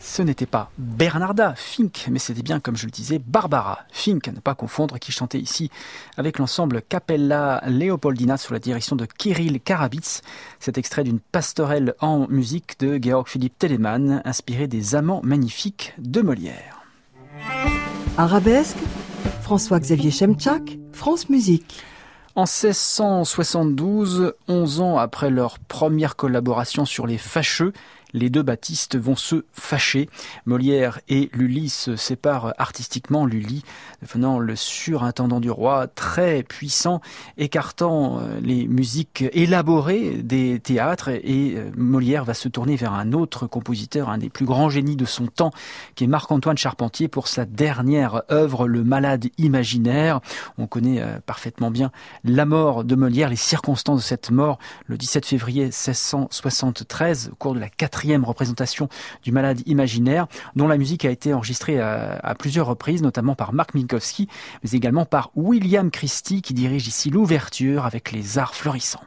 Ce n'était pas Bernarda Fink, mais c'était bien, comme je le disais, Barbara Fink, à ne pas confondre, qui chantait ici avec l'ensemble Capella Leopoldina sous la direction de Kirill Karabits. Cet extrait d'une pastorelle en musique de Georg Philipp Telemann, inspiré des Amants magnifiques de Molière. Arabesque, François-Xavier Chemchak, France Musique. En 1672, 11 ans après leur première collaboration sur Les Fâcheux, les deux Baptistes vont se fâcher. Molière et Lully se séparent artistiquement, Lully devenant le surintendant du roi, très puissant, écartant les musiques élaborées des théâtres, et Molière va se tourner vers un autre compositeur, un des plus grands génies de son temps, qui est Marc-Antoine Charpentier, pour sa dernière œuvre, Le Malade imaginaire. On connaît parfaitement bien la mort de Molière, les circonstances de cette mort, le 17 février 1673, au cours de la 4e représentation du Malade imaginaire, dont la musique a été enregistrée à plusieurs reprises, notamment par Marc Minkowski, mais également par William Christie, qui dirige ici l'ouverture avec les arts florissants.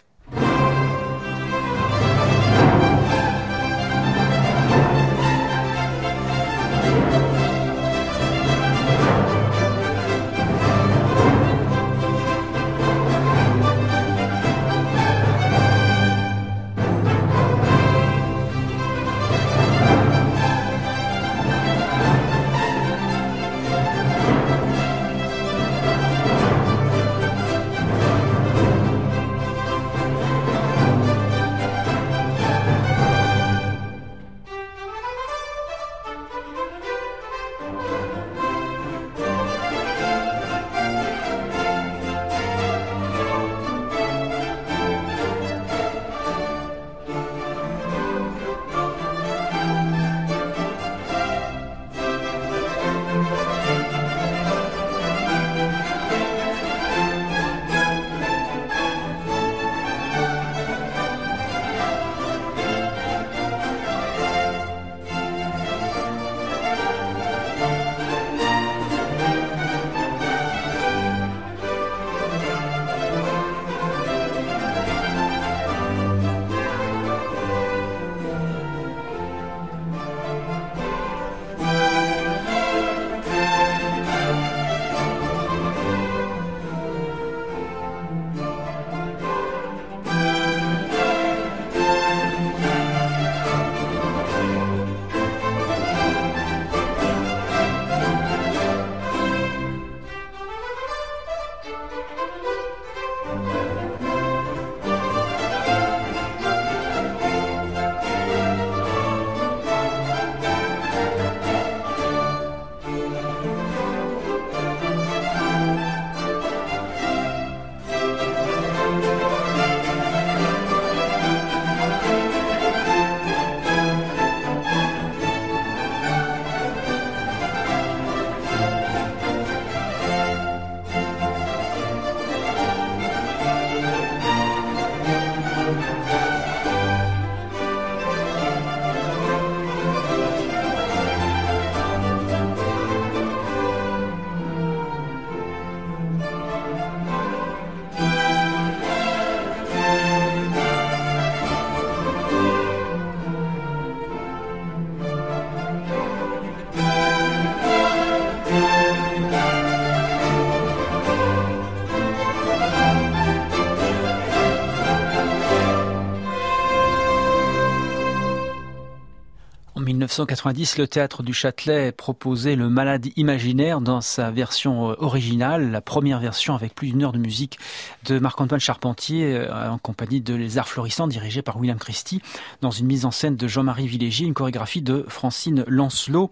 En 1990, le Théâtre du Châtelet proposait Le Malade imaginaire dans sa version originale, la première version avec plus d'une heure de musique de Marc-Antoine Charpentier en compagnie de Les Arts Florissants dirigés par William Christie, dans une mise en scène de Jean-Marie Villégier, une chorégraphie de Francine Lancelot,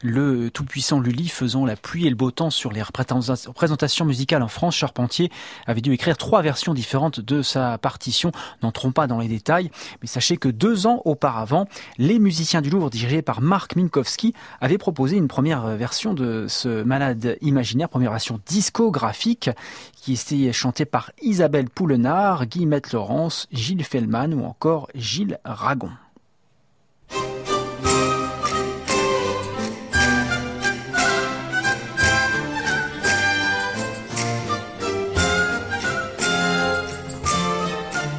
le tout-puissant Lully faisant la pluie et le beau temps sur les représentations musicales en France. Charpentier avait dû écrire 3 versions différentes de sa partition, n'entrons pas dans les détails, mais sachez que 2 ans auparavant, les musiciens du Louvre dirigé par Marc Minkowski, avait proposé une première version de ce Malade imaginaire, première version discographique, qui était chantée par Isabelle Poulenard, Guillemette Laurence, Gilles Fellman ou encore Gilles Ragon.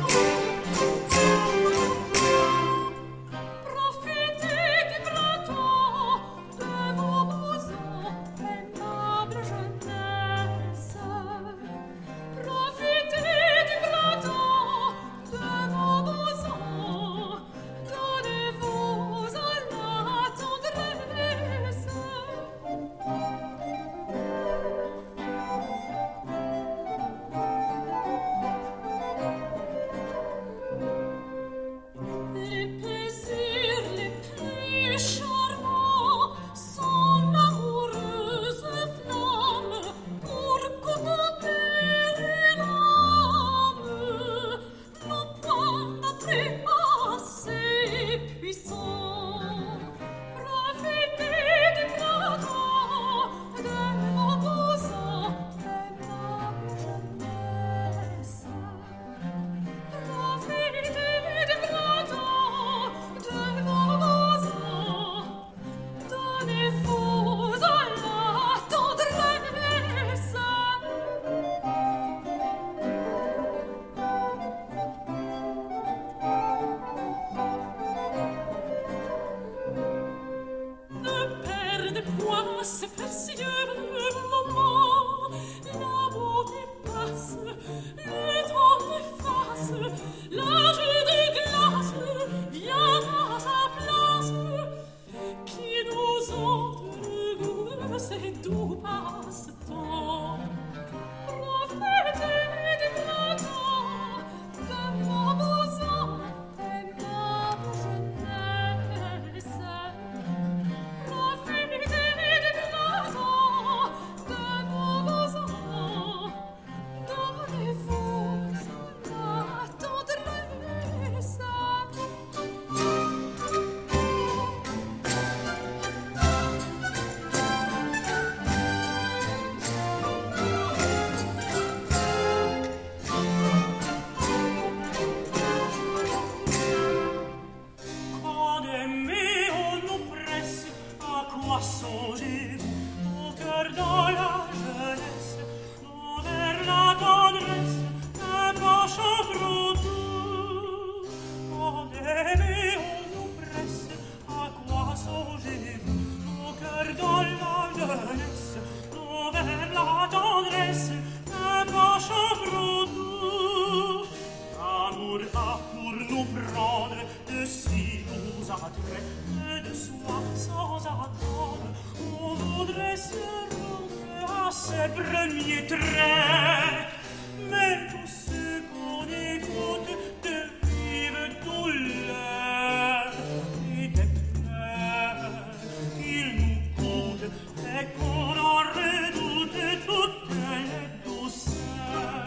Profitez du printemps ses premiers traits. Mais tout ce qu'on écoute de vive douleur et des pleurs qu'il nous coûte et qu'on en redoute toutes les douceurs.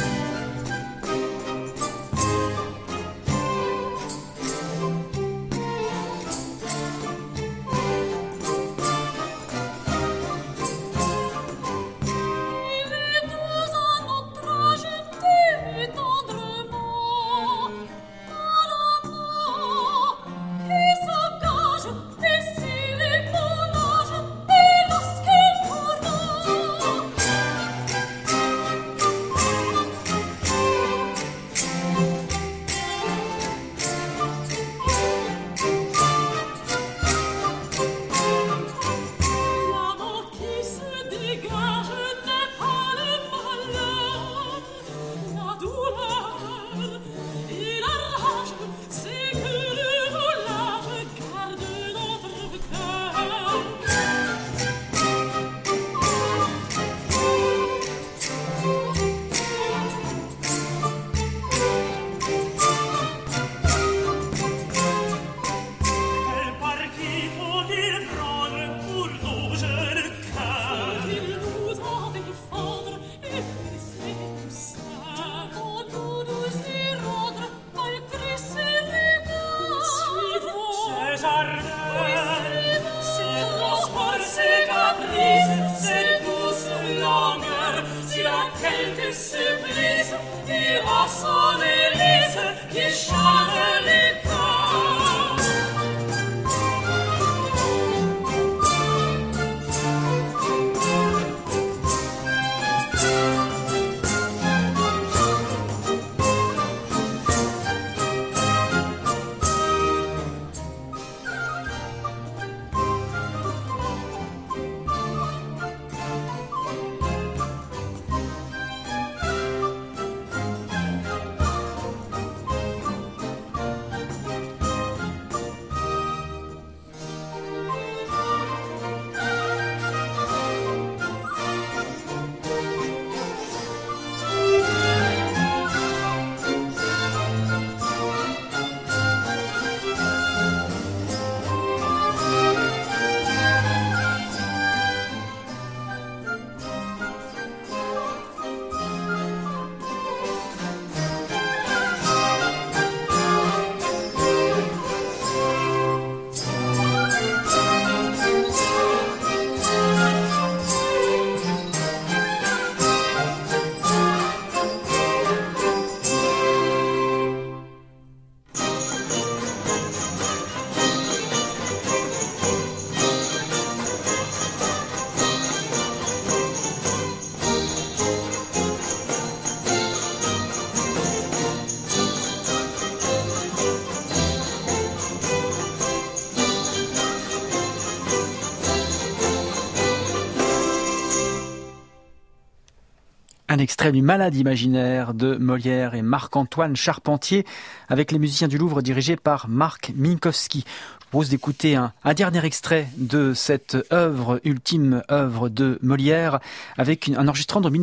Un extrait du Malade imaginaire de Molière et Marc-Antoine Charpentier avec les musiciens du Louvre dirigés par Marc Minkowski. Je propose d'écouter un dernier extrait de cette œuvre, ultime œuvre de Molière, avec un enregistrement de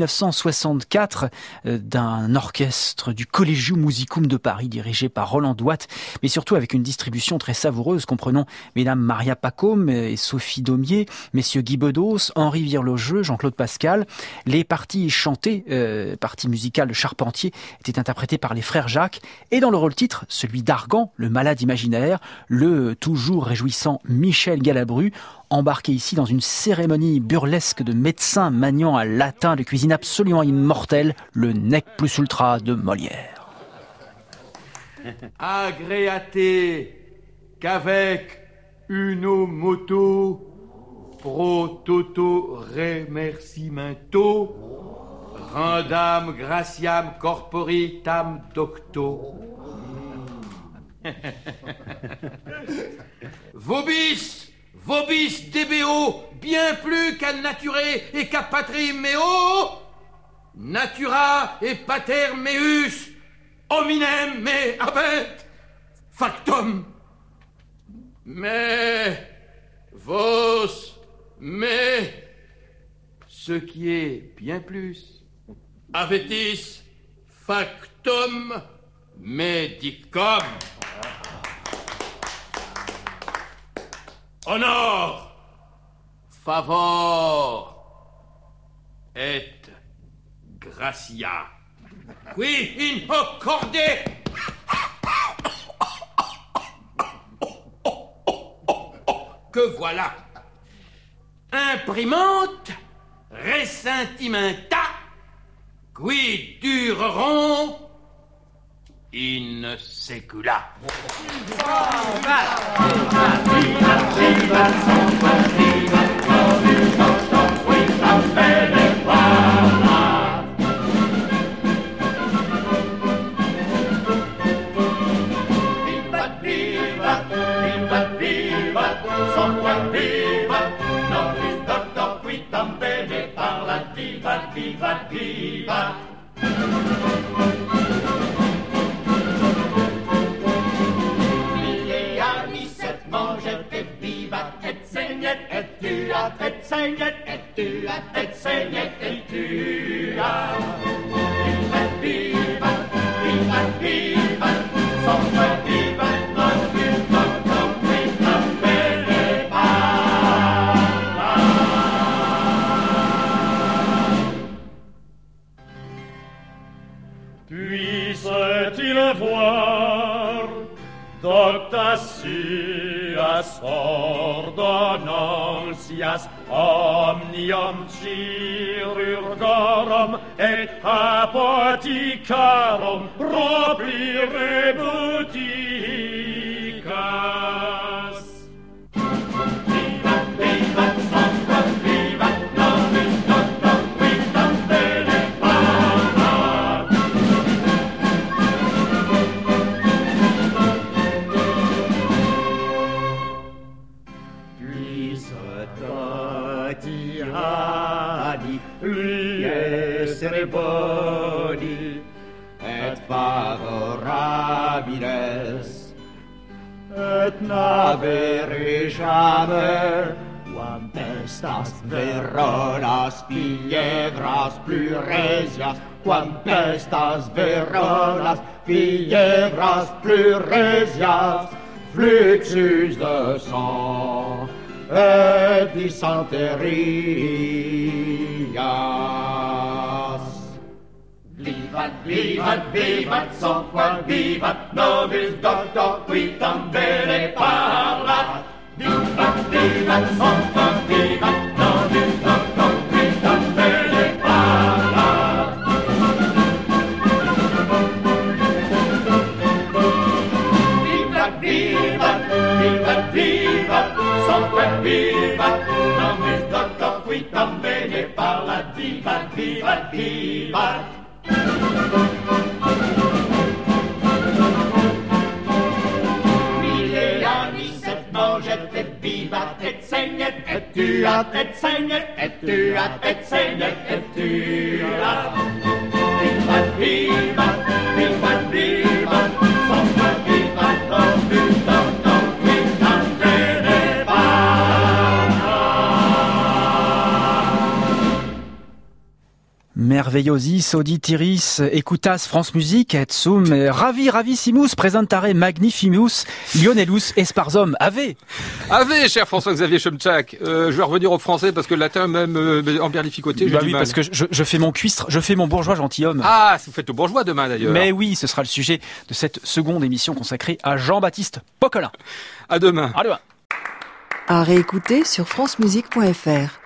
1964 d'un orchestre du Collegium Musicum de Paris, dirigé par Roland Douat, mais surtout avec une distribution très savoureuse, comprenant mesdames Maria Pacôme et Sophie Daumier, messieurs Guy Bedos, Henri Virlogeux, Jean-Claude Pascal. Les parties chantées, parties musicales de Charpentier, étaient interprétées par les frères Jacques, et dans le rôle titre, celui d'Argan, le malade imaginaire, le toujours réjouissant Michel Galabru, embarqué ici dans une cérémonie burlesque de médecins maniant un latin de cuisine absolument immortel, le nec plus ultra de Molière. Agréaté qu'avec une moto pro toto remerciemento rendam gratiam corporitam docto. Vobis DBO, bien plus qu'à naturé et qu'à patrim meo, natura et pater meus, hominem me habet factum. Mais vos me ce qui est bien plus. Avetis factum medicum. Honor, Favor et gratia. qui in accorde. Que voilà. Imprimante ressentimenta qui dureront in secula. Vivat, vivat. Milianis et manget et vivat et segnet et tuat et segnet et tuat et segnet et tuat. Vivat, vivat, vivat, vivat, sombre vivat, non vivat, non vivat, bene puisse-t-il voir docta suas ordonnancias omnium chirurgorum et apothecarum proplire buticas. Vivat, vivat, sombre vivat, novis doctor vitam bene parat. Tatiani, lui essere boni et favorabiles, et n'avere jamais quam pestas veronas fievras pluresias, quam pestas veronas fievras pluresias, fluxus de sang et dysenterias. Vivat, vivat, vivat, somquam vivat, nobis doctor quitam bene parat. Vivat, vivat, somquam vivat, nobis doctor quitam bene parat. Vivat, vivat, vivat, vivat, somquam vivat, nobis doctor quitam bene parat. Vivat, vivat, vivat. Milianis et manget et vivat et segnet et tuat et segnet et tuat et segnet et tuat. Vivat, vivat, vivat, vivat, sombre vivat, nobis doctor quitam bene Merveillosis auditiris écoutas France Musique et sum ravissimus presentare magnifimus Lionelus esparzum. Ave, cher François-Xavier Chemchak. Je vais revenir au français parce que le latin même emberlificoté, j'ai du mal. Parce que je fais mon cuistre, je fais mon bourgeois gentilhomme. Ah, vous faites le bourgeois demain d'ailleurs. Mais oui, ce sera le sujet de cette seconde émission consacrée à Jean-Baptiste Poquelin. À demain. À demain. À réécouter sur francemusique.fr.